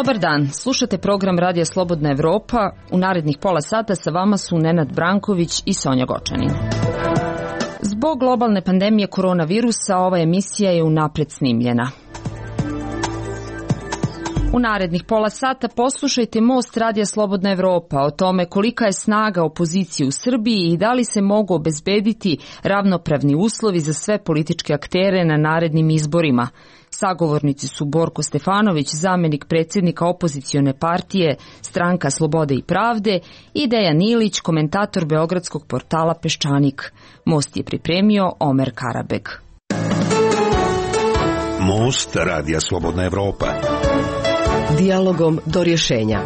Dobar dan, slušate program Radija Slobodna Evropa. U narednih pola sata sa vama su Nenad Branković i Sonja Gočanin. Zbog globalne pandemije koronavirusa ova emisija je unapred snimljena. U narednih pola sata poslušajte Most Radija Slobodna Evropa o tome kolika je snaga opozicije u Srbiji i da li se mogu obezbediti ravnopravni uslovi za sve političke aktere na narednim izborima. Sagovornici su Borko Stefanović, zamenik predsjednika opozicione partije Stranka slobode i pravde, i Dejan Ilić, komentator beogradskog portala Peščanik. Most je pripremio Omer Karabeg. Most Radija Slobodna Evropa. Dijalogom do rješenja.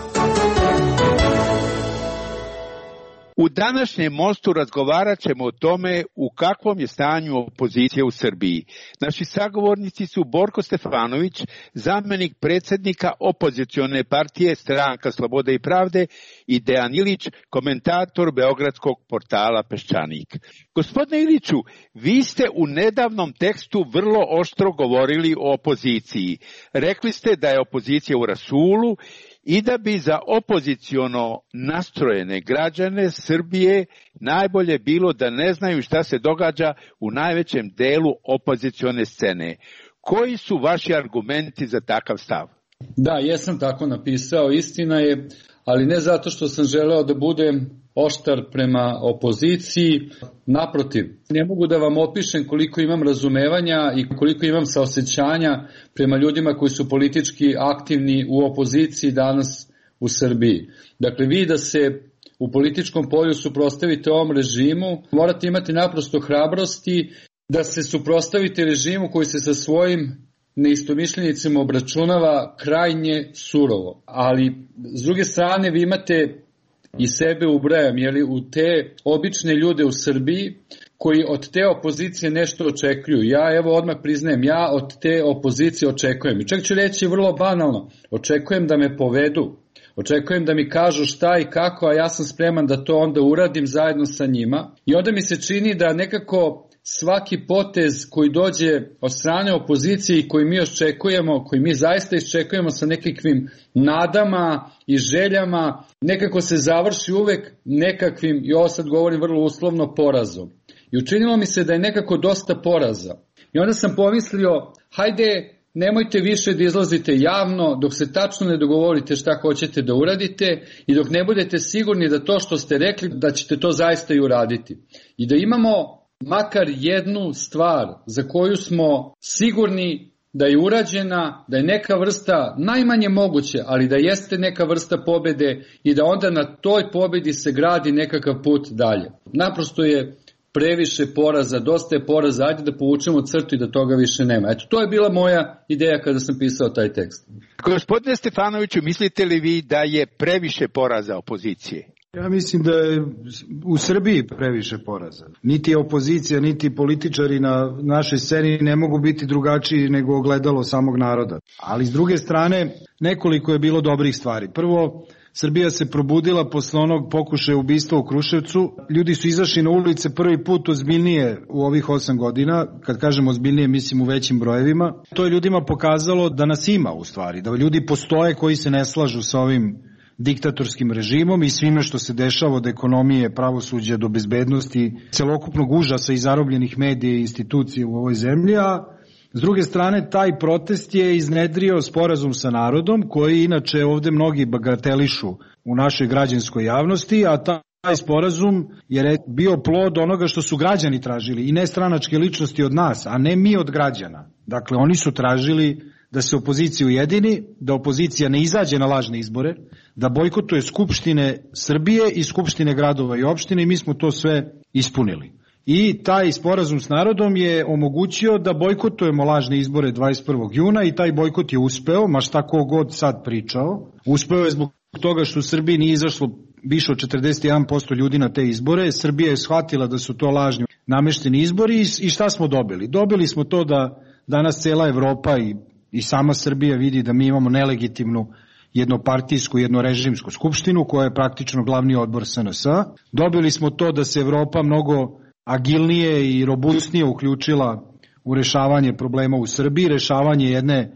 U današnjem Mostu razgovarat ćemo o tome u kakvom je stanju opozicija u Srbiji. Naši sagovornici su Borko Stefanović, zamenik predsjednika opozicione partije Stranka slobode i pravde, i Dejan Ilić, komentator beogradskog portala Peščanik. Gospodine Iliću, vi ste u nedavnom tekstu vrlo oštro govorili o opoziciji. Rekli ste da je opozicija u rasulu i da bi za opoziciono nastrojene građane Srbije najbolje bilo da ne znaju šta se događa u najvećem delu opozicione scene. Koji su vaši argumenti za takav stav? Da, jesam tako napisao, istina je, ali ne zato što sam želeo da budem oštar prema opoziciji. Naprotiv, ne mogu da vam opišem koliko imam razumevanja i koliko imam saosećanja prema ljudima koji su politički aktivni u opoziciji danas u Srbiji. Dakle, vi da se u političkom polju suprotstavite ovom režimu, morate imati naprosto hrabrosti da se suprotstavite režimu koji se sa svojim neistomišljenicima obračunava krajnje surovo. Ali, s druge strane, vi imate i sebe ubrajam, u te obične ljude u Srbiji koji od te opozicije nešto očekuju. Ja odmah priznajem, ja od te opozicije očekujem. I čak ću reći vrlo banalno, očekujem da me povedu, očekujem da mi kažu šta i kako, a ja sam spreman da to onda uradim zajedno sa njima. I onda mi se čini da nekako svaki potez koji dođe od strane opozicije i koji mi očekujemo, koji mi zaista iščekujemo sa nekakvim nadama i željama, nekako se završi uvek nekakvim, i ovo sad govorim vrlo uslovno, porazom. I učinilo mi se da je nekako dosta poraza. I onda sam pomislio, hajde, nemojte više da izlazite javno dok se tačno ne dogovorite šta hoćete da uradite i dok ne budete sigurni da to što ste rekli da ćete to zaista i uraditi. I da imamo makar jednu stvar za koju smo sigurni da je urađena, da je neka vrsta, najmanje moguće, ali da jeste neka vrsta pobede i da onda na toj pobedi se gradi nekakav put dalje. Naprosto je previše poraza, dosta je poraza, ajde da povučemo crtu i da toga više nema. Eto, to je bila moja ideja kada sam pisao taj tekst. Gospodine Stefanoviću, mislite li vi da je previše poraza opozicije? Ja mislim da je u Srbiji previše poraza. Niti opozicija, niti političari na našoj sceni ne mogu biti drugačiji nego ogledalo samog naroda. Ali s druge strane, nekoliko je bilo dobrih stvari. Prvo, Srbija se probudila posle onog pokušaja ubistva u Kruševcu. Ljudi su izašli na ulice prvi put ozbiljnije u ovih 8 godina. Kad kažem ozbiljnije, mislim u većim brojevima. To je ljudima pokazalo da nas ima u stvari, da ljudi postoje koji se ne slažu sa ovim diktatorskim režimom i svime što se dešava od ekonomije, pravosuđa do bezbednosti, celokupnog užasa i zarobljenih medija i institucija u ovoj zemlji, a s druge strane taj protest je iznedrio sporazum sa narodom koji inače ovde mnogi bagatelišu u našoj građanskoj javnosti, a taj sporazum je bio plod onoga što su građani tražili i ne stranačke ličnosti od nas, a ne mi od građana. Dakle, oni su tražili da se opozicija ujedini, da opozicija ne izađe na lažne izbore, da bojkotuje skupštine Srbije i skupštine gradova i opštine i mi smo to sve ispunili. I taj sporazum s narodom je omogućio da bojkotujemo lažne izbore 21. juna i taj bojkot je uspeo, ma šta ko god sad pričao. Uspeo je zbog toga što u Srbiji nije izašlo više od 41% ljudi na te izbore. Srbija je shvatila da su to lažni namešteni izbori i šta smo dobili? Dobili smo to da danas cela Evropa i sama Srbija vidi da mi imamo nelegitimnu jednopartijsku, jednorežimsku skupštinu koja je praktično glavni odbor SNS. Dobili smo to da se Evropa mnogo agilnije i robustnije uključila u rešavanje problema u Srbiji, rešavanje jedne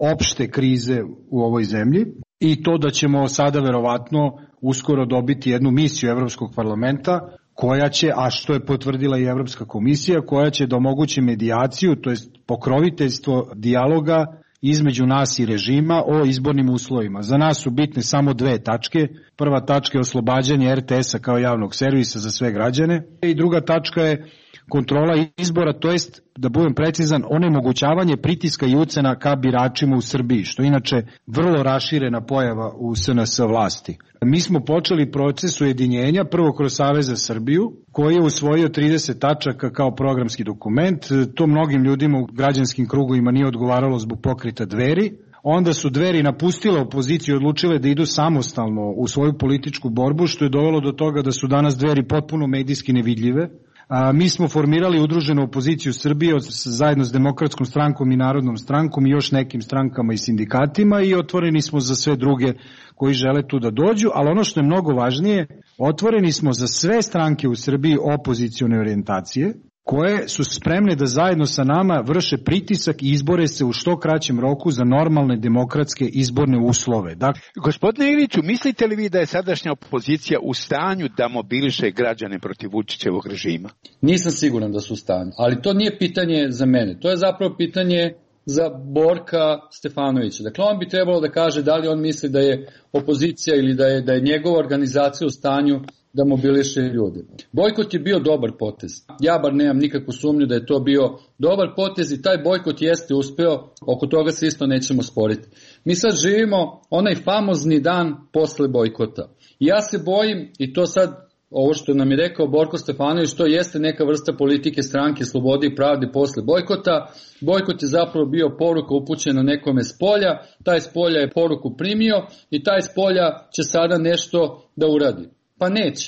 opšte krize u ovoj zemlji i to da ćemo sada verovatno uskoro dobiti jednu misiju Evropskog parlamenta koja će, a što je potvrdila i Evropska komisija, koja će da omogući medijaciju, to jest pokroviteljstvo dijaloga između nas i režima o izbornim uslovima. Za nas su bitne samo dve tačke. Prva tačka je oslobađanje RTS-a kao javnog servisa za sve građane i druga tačka je kontrola izbora, to jest, da budem precizan, onemogućavanje pritiska i ucena ka biračima u Srbiji, što je inače vrlo raširena pojava u SNS vlasti. Mi smo počeli proces ujedinjenja prvo kroz Savez za Srbiju, koji je usvojio 30 tačaka kao programski dokument. To mnogim ljudima u građanskim krugovima nije odgovaralo zbog pokreta Dveri. Onda su Dveri napustile opoziciju i odlučile da idu samostalno u svoju političku borbu, što je dovelo do toga da su danas Dveri potpuno medijski nevidljive. Mi smo formirali udruženu opoziciju Srbije zajedno s Demokratskom strankom i Narodnom strankom i još nekim strankama i sindikatima i otvoreni smo za sve druge koji žele tu da dođu, ali ono što je mnogo važnije, otvoreni smo za sve stranke u Srbiji opozicione orijentacije koje su spremne da zajedno sa nama vrše pritisak i izbore se u što kraćem roku za normalne demokratske izborne uslove. Dakle, gospodine Iliću, mislite li vi da je sadašnja opozicija u stanju da mobiliše građane protiv Vučićevog režima? Nisam siguran da su u stanju, ali to nije pitanje za mene. To je zapravo pitanje za Borka Stefanovića. Dakle, on bi trebalo da kaže da li on misli da je opozicija ili da je njegova organizacija u stanju da mobiliše ljude. Bojkot je bio dobar potez. Ja bar nemam nikakvu sumnju da je to bio dobar potez i taj bojkot jeste uspeo, oko toga se isto nećemo sporiti. Mi sad živimo onaj famozni dan posle bojkota. I ja se bojim, i to sad, ovo što nam je rekao Borko Stefanović, to jeste neka vrsta politike Stranke slobode i pravde posle bojkota. Bojkot je zapravo bio poruka upućena nekome s polja, taj s polja je poruku primio i taj s polja će sada nešto da uradi. Pa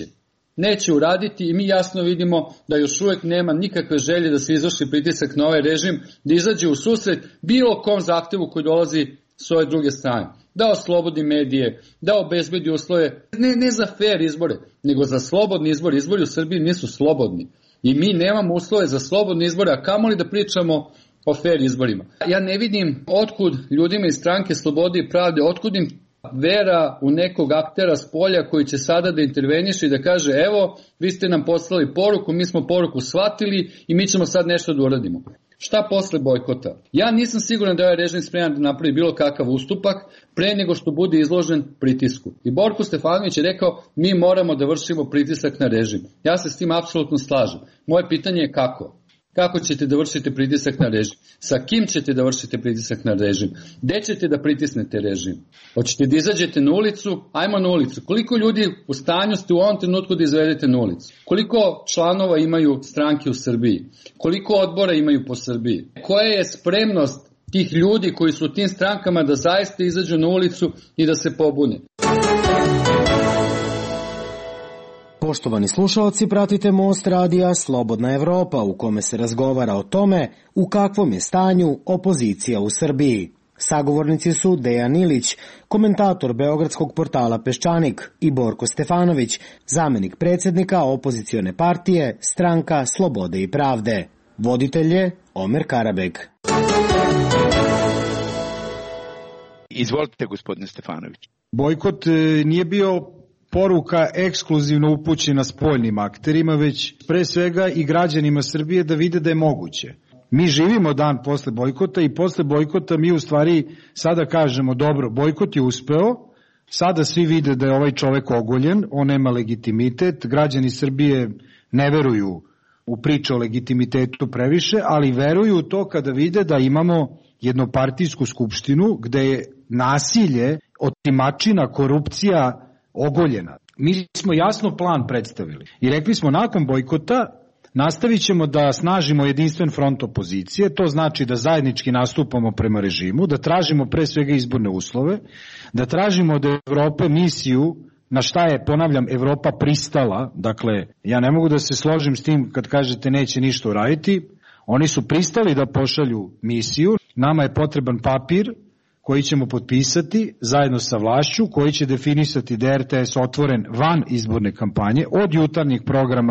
neće uraditi i mi jasno vidimo da još uvek nema nikakve želje da se izvrši pritisak na ovaj režim, da izađe u susret bilo kom zahtevu koji dolazi s ove druge strane. Da oslobodi medije, da obezbedi uslove, ne za fair izbore, nego za slobodni izbor. Izbori u Srbiji nisu slobodni i mi nemamo uslove za slobodne izbore, a kamoli da pričamo o fair izborima. Ja ne vidim otkud ljudima iz Stranke slobode i pravde, otkud im vera u nekog aktera s polja koji će sada da interveniše i da kaže evo, vi ste nam poslali poruku, mi smo poruku shvatili i mi ćemo sad nešto da uradimo. Šta posle bojkota? Ja nisam siguran da je ovaj režim spreman da napravi bilo kakav ustupak pre nego što bude izložen pritisku. I Borko Stefanović je rekao mi moramo da vršimo pritisak na režim. Ja se s tim apsolutno slažem. Moje pitanje je kako? Kako ćete da vršite pritisak na režim? Sa kim ćete da vršite pritisak na režim? Gde ćete da pritisnete režim? Hoćete da izađete na ulicu? Ajmo na ulicu. Koliko ljudi u stanju ste u ovom trenutku da izvedete na ulicu? Koliko članova imaju stranke u Srbiji? Koliko odbora imaju po Srbiji? Koja je spremnost tih ljudi koji su u tim strankama da zaista izađu na ulicu i da se pobune? Poštovani slušalci, pratite Most radija Slobodna Evropa u kome se razgovara o tome u kakvom je stanju opozicija u Srbiji. Sagovornici su Dejan Ilić, komentator beogradskog portala Peščanik, i Borko Stefanović, zamenik predsjednika opozicione partije Stranka slobode i pravde. Voditelj je Omer Karabek. Izvolite, gospodine Stefanović. Bojkot nije bio poruka ekskluzivno upućena spoljnim akterima, već pre svega i građanima Srbije da vide da je moguće. Mi živimo dan posle bojkota i posle bojkota mi u stvari sada kažemo dobro, bojkot je uspeo, sada svi vide da je ovaj čovek ogoljen, on nema legitimitet, građani Srbije ne veruju u priču o legitimitetu previše, ali veruju u to kada vide da imamo jednopartijsku skupštinu gde je nasilje, otimačina, korupcija ogoljena. Mi smo jasno plan predstavili i rekli smo nakon bojkota nastavit ćemo da snažimo jedinstven front opozicije, to znači da zajednički nastupamo prema režimu, da tražimo pre svega izborne uslove, da tražimo od Evrope misiju na šta je, ponavljam, Evropa pristala. Dakle, ja ne mogu da se složim s tim kad kažete neće ništa uraditi. Oni su pristali da pošalju misiju, nama je potreban papir koji ćemo potpisati zajedno sa vlašću, koji će definisati da je RTS otvoren van izborne kampanje, od jutarnjih programa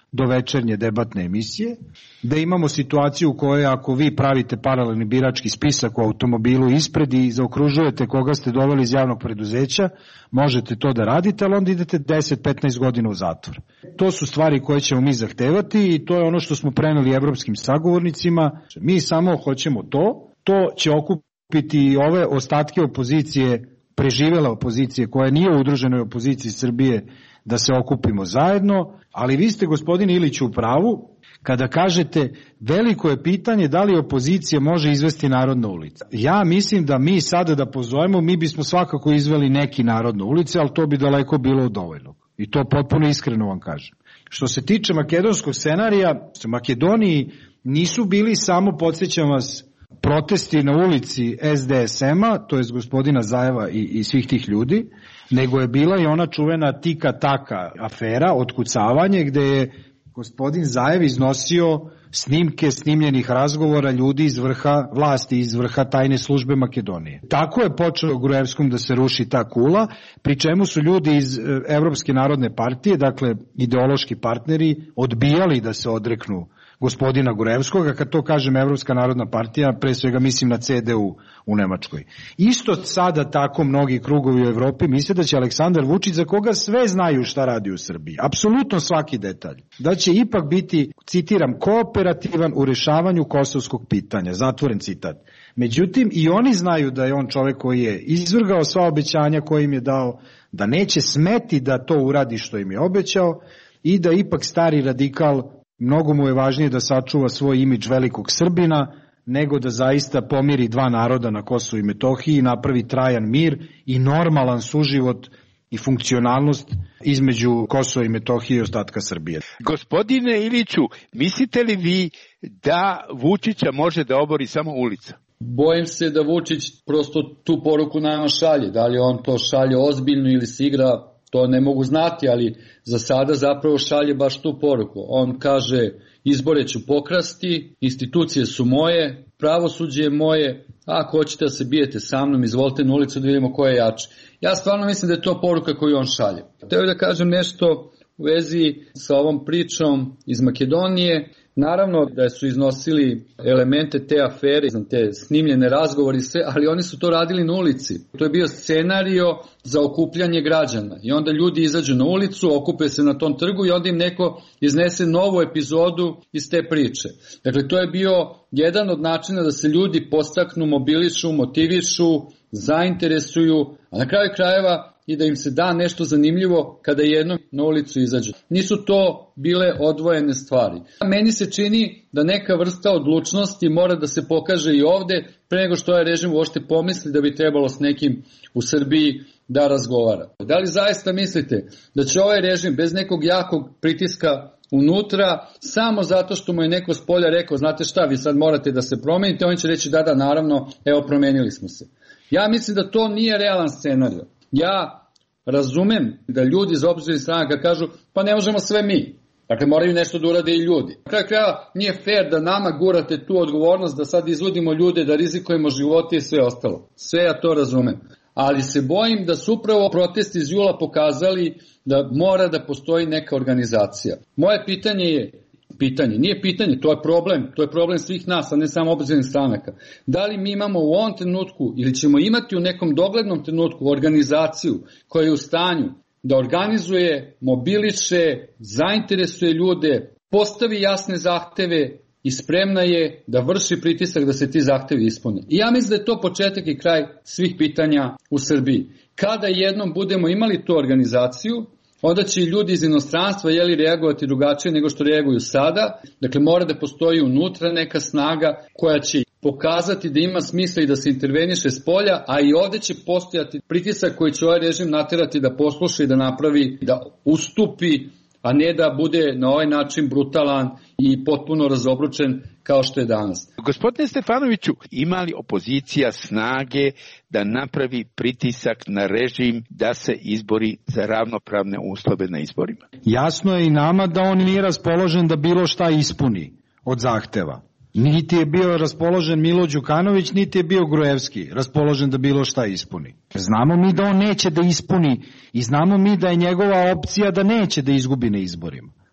do večernje debatne emisije, da imamo situaciju u kojoj ako vi pravite paralelni birački spisak u automobilu ispred i zaokružujete koga ste doveli iz javnog preduzeća, možete to da radite, ali onda idete 10-15 godina u zatvor. To su stvari koje ćemo mi zahtevati i to je ono što smo preneli evropskim sagovornicima. Mi samo hoćemo to će okupiti ove ostatke opozicije, preživele opozicije koja nije u udruženoj opoziciji Srbije, da se okupimo zajedno, ali vi ste, gospodine Iliću, u pravu kada kažete veliko je pitanje da li opozicija može izvesti narod na ulicu. Ja mislim da mi sada da pozovemo, mi bismo svakako izveli neki narod na ulice, ali to bi daleko bilo dovoljno. I to potpuno iskreno vam kažem. Što se tiče makedonskog scenarija, u Makedoniji nisu bili samo, podsjećam vas, protesti na ulici SDSM-a, to je gospodina Zajeva i svih tih ljudi, nego je bila i ona čuvena tika-taka afera, otkucavanje, gde je gospodin Zajev iznosio snimke snimljenih razgovora ljudi iz vrha vlasti, iz vrha tajne službe Makedonije. Tako je počelo Gruevskom da se ruši ta kula, pri čemu su ljudi iz Evropske narodne partije, dakle ideološki partneri, odbijali da se odreknu gospodina Gruevskog, a kad to kažem Evropska narodna partija, pre svega mislim na CDU u Nemačkoj. Isto sada tako mnogi krugovi u Evropi misle da će Aleksandar Vučić, za koga sve znaju šta radi u Srbiji, apsolutno svaki detalj, da će ipak biti, citiram, kooperativan u rešavanju kosovskog pitanja, zatvoren citat. Međutim, i oni znaju da je on čovek koji je izvrgao sva obećanja koje im je dao, da neće smeti da to uradi što im je obećao i da ipak stari radikal, mnogo mu je važnije da sačuva svoj imidž velikog Srbina, nego da zaista pomiri dva naroda na Kosovu i Metohiji i napravi trajan mir i normalan suživot i funkcionalnost između Kosova i Metohije i ostatka Srbije. Gospodine Iliću, mislite li vi da Vučića može da obori samo ulica? Bojim se da Vučić prosto tu poruku nama šalje. Da li on to šalje ozbiljno ili se igra, to ne mogu znati, ali za sada zapravo šalje baš tu poruku. On kaže, izbore ću pokrasti, institucije su moje, pravosuđe je moje, ako hoćete da se bijete sa mnom, izvolite na ulicu da vidimo ko je jači. Ja stvarno mislim da je to poruka koju on šalje. Hteo da kažem nešto u vezi sa ovom pričom iz Makedonije. Naravno da su iznosili elemente te afere, te snimljene razgovori i sve, ali oni su to radili na ulici. To je bio scenario za okupljanje građana i onda ljudi izađu na ulicu, okupe se na tom trgu i onda im neko iznese novu epizodu iz te priče. Dakle, to je bio jedan od načina da se ljudi podstaknu, mobilišu, motivišu, zainteresuju, a na kraju krajeva i da im se da nešto zanimljivo kada jednom na ulicu izađu. Nisu to bile odvojene stvari. Meni se čini da neka vrsta odlučnosti mora da se pokaže i ovde, pre nego što ovaj režim uopšte pomisli da bi trebalo s nekim u Srbiji da razgovara. Da li zaista mislite da će ovaj režim bez nekog jakog pritiska unutra, samo zato što mu je neko s polja rekao, znate šta, vi sad morate da se promenite, on će reći da, naravno, evo promenili smo se. Ja mislim da to nije realan scenario. Ja razumem da ljudi iz opozicionih stranaka kažu, pa ne možemo sve mi. Dakle, moraju nešto da urade i ljudi. Na kraju krajeva nije fair da nama gurate tu odgovornost, da sad izvodimo ljude, da rizikujemo živote i sve ostalo. Sve ja to razumem. Ali se bojim da su upravo protesti iz jula pokazali da mora da postoji neka organizacija. Moje pitanje je, nije pitanje, to je problem svih nas, a ne samo opozicionih stranaka. Da li mi imamo u ovom trenutku ili ćemo imati u nekom doglednom trenutku organizaciju koja je u stanju da organizuje, mobiliše, zainteresuje ljude, postavi jasne zahteve i spremna je da vrši pritisak da se ti zahtevi ispune. I ja mislim da je to početak i kraj svih pitanja u Srbiji. Kada jednom budemo imali tu organizaciju, onda će i ljudi iz inostranstva reagovati drugačije nego što reaguju sada. Dakle, mora da postoji unutra neka snaga koja će pokazati da ima smisla i da se interveniše s polja, a i ovde će postojati pritisak koji će ovaj režim naterati da posluša i da napravi, da ustupi, a ne da bude na ovaj način brutalan i potpuno razobručen kao što je danas. Gospodine Stefanoviću, ima li opozicija snage da napravi pritisak na režim da se izbori za ravnopravne uslove na izborima? Jasno je i nama da on nije raspoložen da bilo šta ispuni od zahteva. Niti je bio raspoložen Milo Đukanović, niti je bio Gruevski raspoložen da bilo šta ispuni. Znamo mi da on neće da ispuni i znamo mi da je njegova opcija da neće da izgubi na izborima.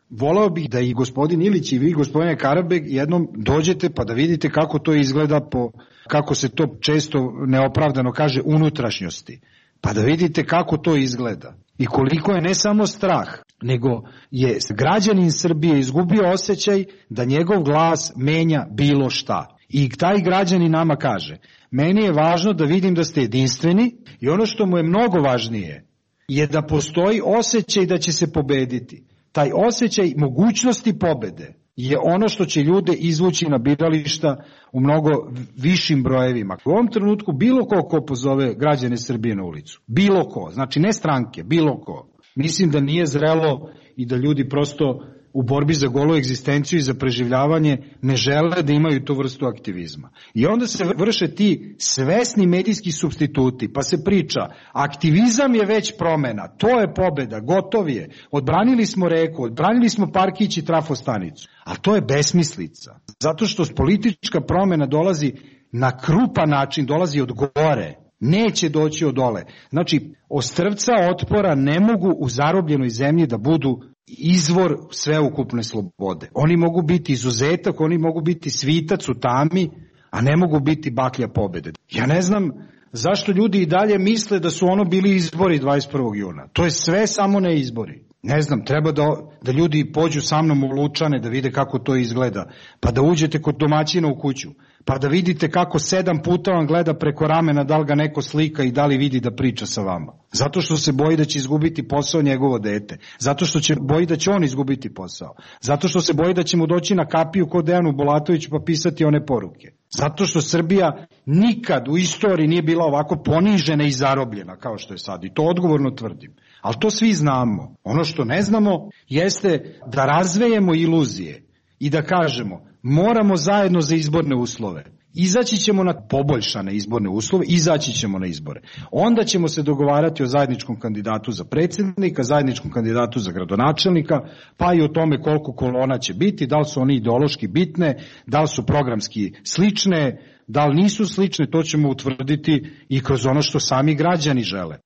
voleo bih da i gospodin Ilić i vi, gospodine Karabeg, jednom dođete pa da vidite kako to izgleda kako se to često neopravdano kaže, unutrašnjosti. Pa da vidite kako to izgleda i koliko je ne samo strah, nego je građanin Srbije izgubio osjećaj da njegov glas menja bilo šta. I taj građanin nama kaže, meni je važno da vidim da ste jedinstveni i ono što mu je mnogo važnije je da postoji osjećaj da će se pobediti. Taj osjećaj mogućnosti pobede je ono što će ljude izvući na birališta u mnogo višim brojevima. U ovom trenutku bilo ko pozove građane Srbije na ulicu, bilo ko, znači ne stranke, bilo ko. Mislim da nije zrelo i da ljudi prosto u borbi za golu egzistenciju i za preživljavanje ne žele da imaju tu vrstu aktivizma. I onda se vrše ti svesni medijski supstituti, pa se priča, aktivizam je već promena, to je pobeda, gotov je, odbranili smo reku, odbranili smo parkić i trafostanicu. A to je besmislica, zato što politička promena dolazi na krupan način, dolazi od gore, neće doći od dole. Znači, ostrvca otpora ne mogu u zarobljenoj zemlji da budu izvor sveukupne slobode. Oni mogu biti izuzetak, oni mogu biti svitac u tami, a ne mogu biti baklja pobede. Ja ne znam zašto ljudi i dalje misle da su ono bili izbori 21. juna. To je sve samo ne izbori. Ne znam, treba da ljudi pođu sa mnom u Lučane da vide kako to izgleda, pa da uđete kod domaćina u kuću, pa da vidite kako 7 puta vam gleda preko ramena da li ga neko slika i da li vidi da priča sa vama. Zato što se boji da će izgubiti posao njegovo dete, zato što će boji da će on izgubiti posao, zato što se boji da će mu doći na kapiju kod Dejanu Bulatoviću pa pisati one poruke. Zato što Srbija nikad u istoriji nije bila ovako ponižena i zarobljena kao što je sad i to odgovorno tvrdim. Ali to svi znamo. Ono što ne znamo jeste da razvejemo iluzije i da kažemo moramo zajedno za izborne uslove. Izaći ćemo na poboljšane izborne uslove, izaći ćemo na izbore. Onda ćemo se dogovarati o zajedničkom kandidatu za predsjednika, zajedničkom kandidatu za gradonačelnika, pa i o tome koliko kolona će biti, da li su oni ideološki bitne, da li su programski slične, da li nisu slične, to ćemo utvrditi i kroz ono što sami građani žele.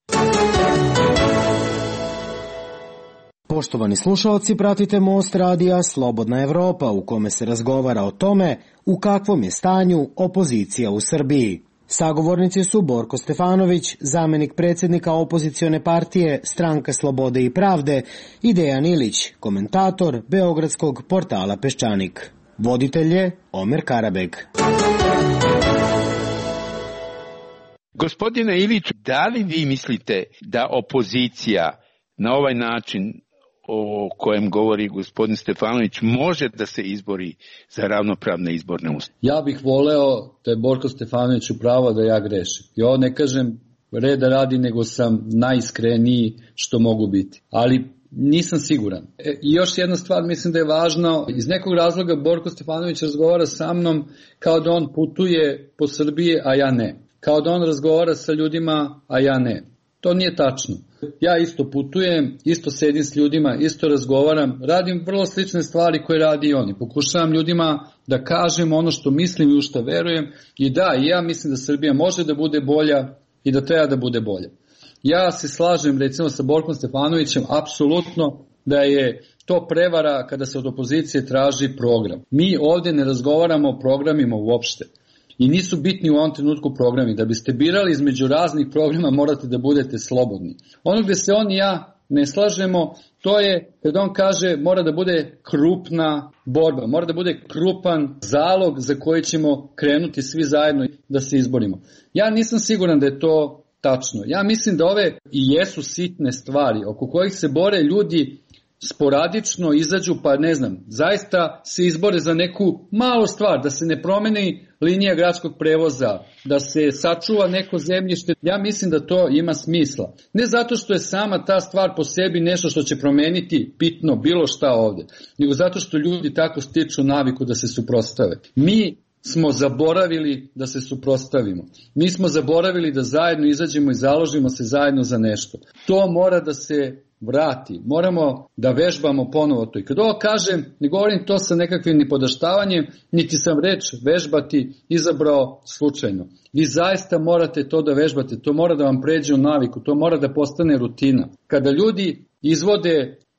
Poštovani slušalci, pratite Most radija Slobodna Evropa u kome se razgovara o tome u kakvom je stanju opozicija u Srbiji. Sagovornici su Borko Stefanović, zamenik predsjednika opozicione partije Stranka slobode i pravde, i Dejan Ilić, komentator beogradskog portala Peščanik. Voditelj je Omer Karabeg. Gospodine Ilić, da li vi mislite da opozicija na ovaj način o kojem govori gospodin Stefanović može da se izbori za ravnopravne izborne uslove? Ja bih voleo da je Borko Stefanović upravo da ja grešim. I ovo ne kažem reda radi, nego sam najiskreniji što mogu biti. Ali nisam siguran. I još jedna stvar mislim da je važno. Iz nekog razloga Borko Stefanović razgovara sa mnom kao da on putuje po Srbiji, a ja ne. Kao da on razgovara sa ljudima, a ja ne. To nije tačno. Ja isto putujem, isto sedim s ljudima, isto razgovaram, radim vrlo slične stvari koje radi i oni. Pokušavam ljudima da kažem ono što mislim i u što verujem i da, i ja mislim da Srbija može da bude bolja i da treba da bude bolja. Ja se slažem recimo sa Borkom Stefanovićem apsolutno da je to prevara kada se od opozicije traži program. Mi ovdje ne razgovaramo o programima uopšte. I nisu bitni u ovom trenutku programi. Da biste birali između raznih programa morate da budete slobodni. Ono gde se on i ja ne slažemo, to je kada on kaže mora da bude krupna borba, mora da bude krupan zalog za koji ćemo krenuti svi zajedno da se izborimo. Ja nisam siguran da je to tačno. Ja mislim da ove i jesu sitne stvari oko kojih se bore ljudi sporadično izađu, pa ne znam, zaista se izbore za neku malu stvar, da se ne promeni linija gradskog prevoza, da se sačuva neko zemljište. Ja mislim da to ima smisla. Ne zato što je sama ta stvar po sebi nešto što će promeniti bitno bilo šta ovde, nego zato što ljudi tako stiču naviku da se suprotstave. Mi smo zaboravili da se suprotstavimo. Mi smo zaboravili da zajedno izađemo i založimo se zajedno za nešto. To mora da se vrati. Moramo da vežbamo ponovo to. I kad ovo kažem, ne govorim to sa nekakvim nipodaštavanjem, niti sam reč vežbati izabrao slučajno. Vi zaista morate to da vežbate, to mora da vam pređe u naviku, to mora da postane rutina. Kada ljudi izvode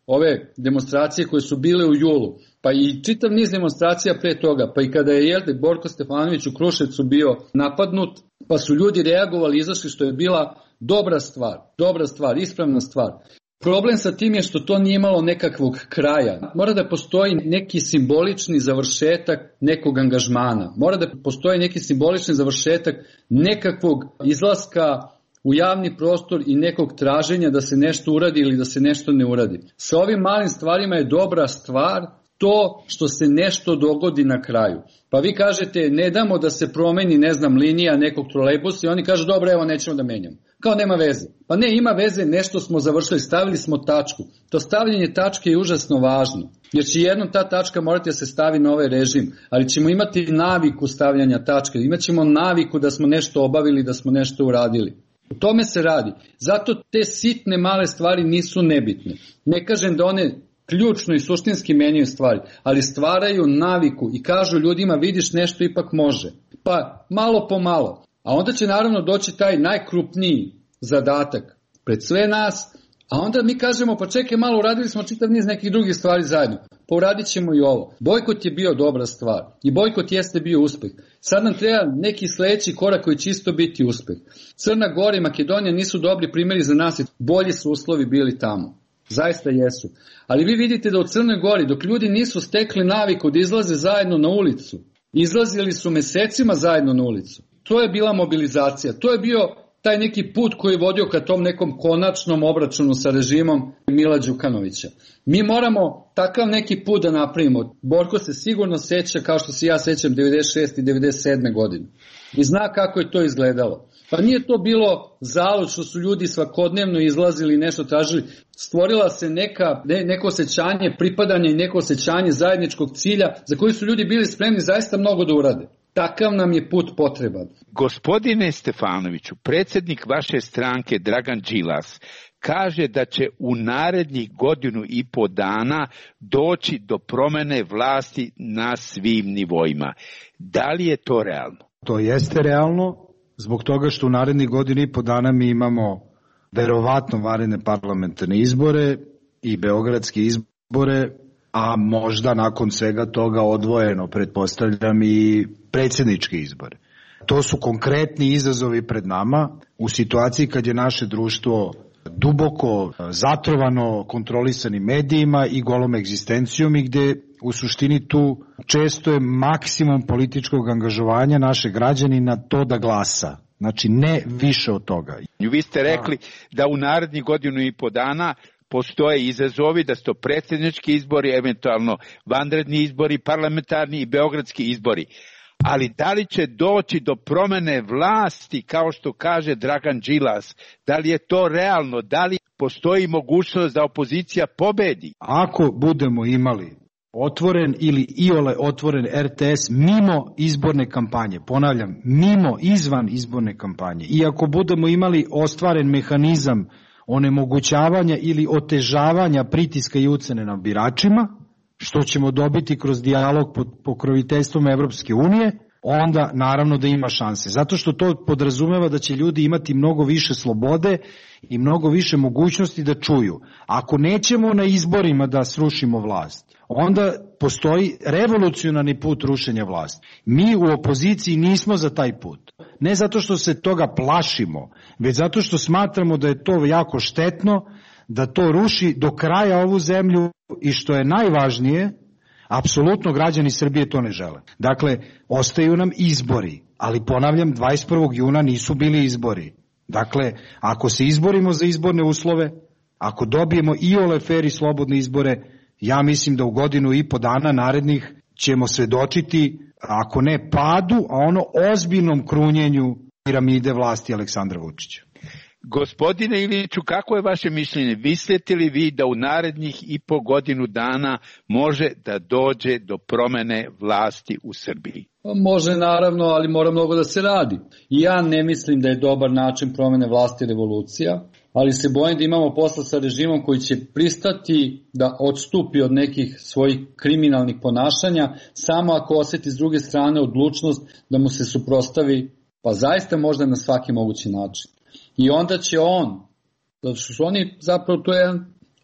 ove demonstracije koje su bile u julu, pa i čitav niz demonstracija pre toga, pa i kada je Borko Stefanović u Kruševcu bio napadnut, pa su ljudi reagovali, izašli, što je bila dobra stvar, ispravna stvar. Problem sa tim je što to nije imalo nekakvog kraja. Mora da postoji neki simbolični završetak nekog angažmana. Mora da postoji neki simbolični završetak nekakvog izlaska u javni prostor i nekog traženja da se nešto uradi ili da se nešto ne uradi. Sa ovim malim stvarima je dobra stvar to što se nešto dogodi na kraju. Pa vi kažete ne damo da se promeni, linija nekog trolejbusa i oni kažu dobro, evo nećemo da menjamo. Kao nema veze. Pa ne, ima veze, nešto smo završili, stavili smo tačku. To stavljanje tačke je užasno važno, jer će jednom ta tačka morati da se stavi na ovaj režim, ali ćemo imati naviku stavljanja tačke, imaćemo naviku da smo nešto obavili, da smo nešto uradili. O tome se radi. Zato te sitne male stvari nisu nebitne. Ne kažem da one ključno i suštinski menjaju stvari, ali stvaraju naviku i kažu ljudima vidiš nešto ipak može. Pa malo po malo. A onda će naravno doći taj najkrupniji zadatak pred sve nas, a onda mi kažemo pa čekaj malo, uradili smo čitav niz nekih drugih stvari zajedno, pa uradit ćemo i ovo. Bojkot je bio dobra stvar i bojkot jeste bio uspeh. Sad nam treba neki sledeći korak koji će isto biti uspeh. Crna Gora i Makedonija nisu dobri primjeri za nas i bolji su uslovi bili tamo. Zaista jesu. Ali vi vidite da u Crnoj Gori dok ljudi nisu stekli naviku da izlaze zajedno na ulicu, izlazili su mesecima zajedno na ulicu. To je bila mobilizacija, to je bio taj neki put koji je vodio ka tom nekom konačnom obračunu sa režimom Mila Đukanovića. Mi moramo takav neki put da napravimo. Borko se sigurno seća, kao što se ja sećam, 96. i 97. godine. I zna kako je to izgledalo. Pa nije to bilo zalud što su ljudi svakodnevno izlazili i nešto tražili. Stvorila se neko osjećanje pripadanja i neko osjećanje zajedničkog cilja za koji su ljudi bili spremni zaista mnogo da urade. Takav nam je put potreban. Gospodine Stefanoviću, predsjednik vaše stranke Dragan Đilas kaže da će u narednih 1.5 dana doći do promene vlasti na svim nivoima. Da li je to realno? To jeste realno, zbog toga što u narednih 1.5 dana mi imamo verovatno vanredne parlamentarne izbore i beogradske izbore, a možda nakon svega toga odvojeno, pretpostavljam, i predsjedničke izbore. To su konkretni izazovi pred nama u situaciji kad je naše društvo duboko zatrovano kontrolisanim medijima i golom egzistencijom i gde u suštini tu često je maksimum političkog angažovanja naše građanina to da glasa. Znači ne više od toga. Vi ste rekli da u narednih 1.5 dana postoje izazovi, da su to predsjednički izbori, eventualno vanredni izbori, parlamentarni i beogradski izbori. Ali da li će doći do promene vlasti, kao što kaže Dragan Đilas? Da li je to realno? Da li postoji mogućnost da opozicija pobedi? Ako budemo imali otvoren ili iole otvoren RTS mimo izborne kampanje, ponavljam, izvan izborne kampanje, i ako budemo imali ostvaren mehanizam onemogućavanja ili otežavanja pritiska i ucene na biračima, što ćemo dobiti kroz dijalog pod pokroviteljstvom Evropske unije, onda naravno da ima šanse. Zato što to podrazumeva da će ljudi imati mnogo više slobode i mnogo više mogućnosti da čuju. Ako nećemo na izborima da srušimo vlast, onda postoji revolucionarni put rušenja vlasti. Mi u opoziciji nismo za taj put. Ne zato što se toga plašimo, već zato što smatramo da je to jako štetno, da to ruši do kraja ovu zemlju i što je najvažnije, apsolutno građani Srbije to ne žele. Dakle, ostaju nam izbori, ali ponavljam, 21. juna nisu bili izbori. Dakle, ako se izborimo za izborne uslove, ako dobijemo iole fer i slobodne izbore, ja mislim da u 1.5 dana narednih ćemo svedočiti, ako ne padu, a ono ozbiljnom krunjenju piramide vlasti Aleksandra Vučića. Gospodine Iliću, kako je vaše mišljenje? Mislite li vi da u narednih 1,5 dana može da dođe do promene vlasti u Srbiji? Može naravno, ali mora mnogo da se radi. Ja ne mislim da je dobar način promene vlasti revolucija, ali se bojim da imamo posla sa režimom koji će pristati da odstupi od nekih svojih kriminalnih ponašanja, samo ako oseti s druge strane odlučnost da mu se suprotstavi, pa zaista možda na svaki mogući način. I onda će on, zato što su oni zapravo, to je jedan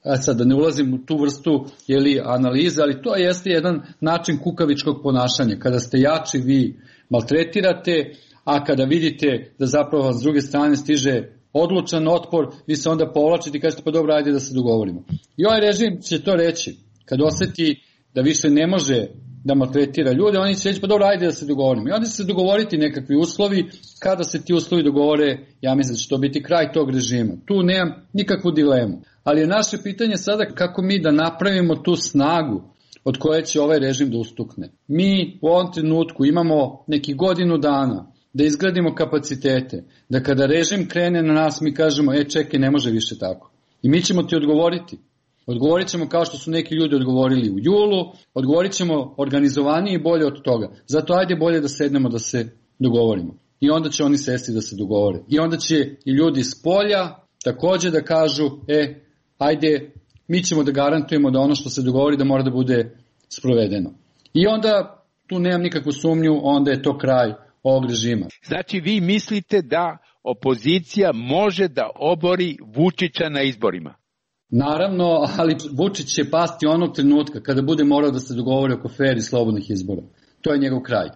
sad da ne ulazim u tu vrstu analize, ali to jeste jedan način kukavičkog ponašanja. Kada ste jači, vi maltretirate, a kada vidite da zapravo s druge strane stiže odlučan otpor, vi se onda povlačite i kažete pa dobro, ajde da se dogovorimo. I ovaj režim će to reći. Kad oseti da više ne može da maltretira ljude, oni će reći pa dobro, ajde da se dogovorimo. I onda će se dogovoriti nekakvi uslovi. Kada se ti uslovi dogovore, ja mislim da će to biti kraj tog režima. Tu nemam nikakvu dilemu. Ali je naše pitanje sada kako mi da napravimo tu snagu od koje će ovaj režim da ustukne. Mi u ovom trenutku imamo neki godinu dana da izgradimo kapacitete, da kada režim krene na nas mi kažemo čekaj, ne može više tako. I mi ćemo ti odgovoriti. Odgovorit ćemo kao što su neki ljudi odgovorili u julu, odgovorit ćemo organizovanije i bolje od toga. Zato ajde bolje da sednemo da se dogovorimo. I onda će oni sesti da se dogovore. I onda će i ljudi s polja takođe da kažu ajde, mi ćemo da garantujemo da ono što se dogovori da mora da bude sprovedeno. I onda tu nemam nikakvu sumnju, onda je to kraj ovog režima. Znači vi mislite da opozicija može da obori Vučića na izborima? Naravno, ali Vučić će pasti onog trenutka kada bude morao da se dogovori oko fer i slobodnih izbora. To je njegov kraj.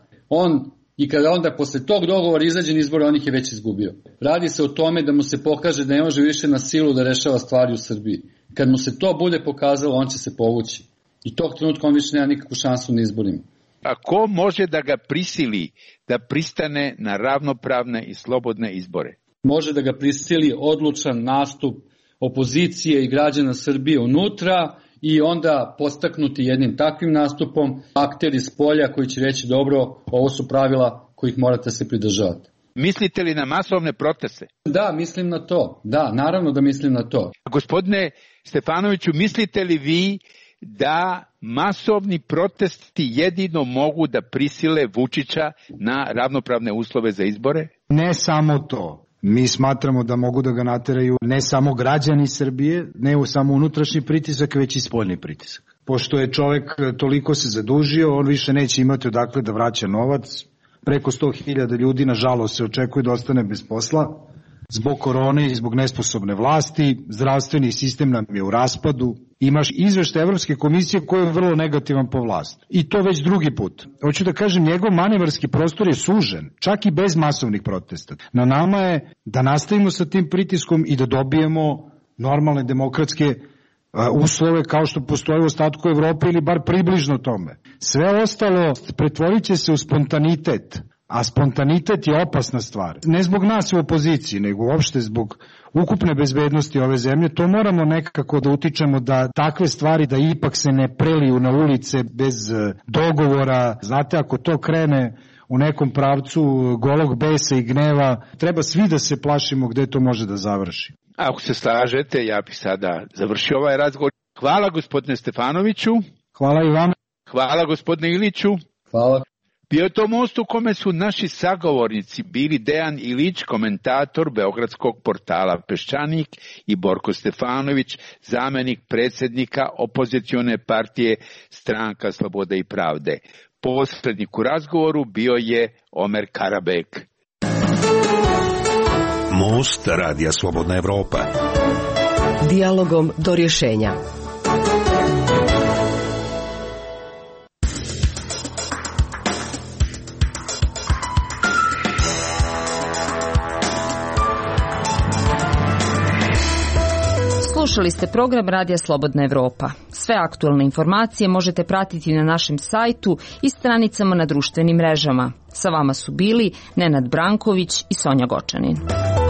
I kada onda posle tog dogovora izađe na izbore, on ih je već izgubio. Radi se o tome da mu se pokaže da ne može više na silu da rešava stvari u Srbiji. Kad mu se to bude pokazalo, on će se povući. I tog trenutka on više nema nikakvu šansu na izborima. A ko može da ga prisili da pristane na ravnopravne i slobodne izbore? Može da ga prisili odlučan nastup opozicije i građana Srbije unutra i onda postaknuti jednim takvim nastupom akteri s polja koji će reći dobro, ovo su pravila kojih morate se pridržavati. Mislite li na masovne proteste? Da, mislim na to. Da, naravno da mislim na to. Gospodine Stefanoviću, mislite li vi da masovni protesti jedino mogu da prisile Vučića na ravnopravne uslove za izbore? Ne samo to. Mi smatramo da mogu da ga nateraju ne samo građani Srbije, ne samo unutrašnji pritisak, već i spoljni pritisak. Pošto je čovek toliko se zadužio, on više neće imati odakle da vraća novac. Preko 100.000 ljudi, nažalost, se očekuje da ostane bez posla. Zbog korone i zbog nesposobne vlasti, zdravstveni sistem nam je u raspadu. Imaš izveštaj Evropske komisije koji je vrlo negativan po vlast. I to već drugi put. Hoću da kažem, njegov manevarski prostor je sužen, čak i bez masovnih protesta. Na nama je da nastavimo sa tim pritiskom i da dobijemo normalne demokratske uslove kao što postoje u ostatku Evrope ili bar približno tome. Sve ostalo pretvorit će se u spontanitet. A spontanitet je opasna stvar. Ne zbog nas u opoziciji, nego uopšte zbog ukupne bezbednosti ove zemlje. To moramo nekako da utičemo da takve stvari da ipak se ne preliju na ulice bez dogovora. Znate, ako to krene u nekom pravcu golog besa i gneva, treba svi da se plašimo gde to može da završi. Ako se slažete, ja bih sada završio ovaj razgovor. Hvala gospodine Stefanoviću. Hvala i vama. Hvala gospodine Iliću. Hvala. Bio je to most u kome su naši sagovornici bili Dejan Ilić, komentator beogradskog portala Peščanik, i Borko Stefanović, zamenik predsjednika opozicione partije Stranka slobode i pravde. Posrednik u razgovoru bio je Omer Karabek. Most Radija Slobodna Evropa. Dijalogom do rješenja. Slušali ste program Radija Slobodna Evropa. Sve aktualne informacije možete pratiti na našem sajtu i stranicama na društvenim mrežama. Sa vama su bili Nenad Branković i Sonja Gočanin.